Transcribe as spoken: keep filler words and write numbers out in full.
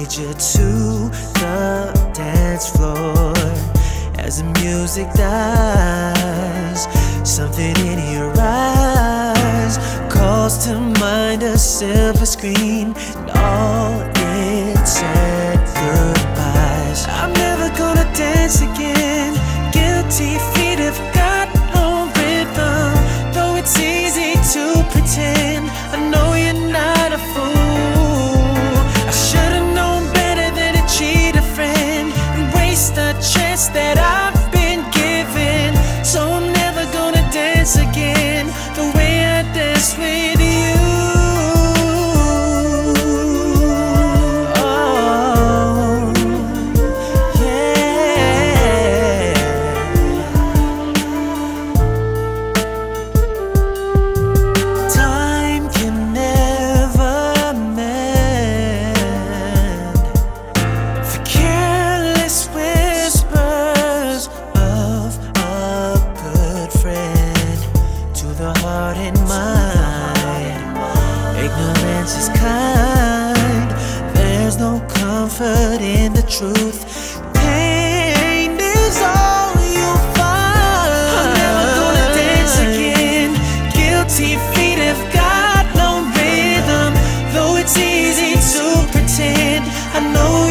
lead you to the dance floor. As the music dies, something in your eyes calls to mind a silver screen, and all it said goodbyes. I'm never gonna dance again. Guilty feet have got no rhythm, though it's easy to pretend. I know you're not a fool. I should've known better than to cheat a friend and waste a chance that I've been given. So I'm never gonna dance again the way I danced with you. Oh, yeah. Time can never mend for careless whispers of a good friend. To the heart and mind, ignorance is kind. There's no comfort in the truth. Pain is all you'll find. I'm never gonna dance again. Guilty feet have got no rhythm, though it's easy to pretend. I know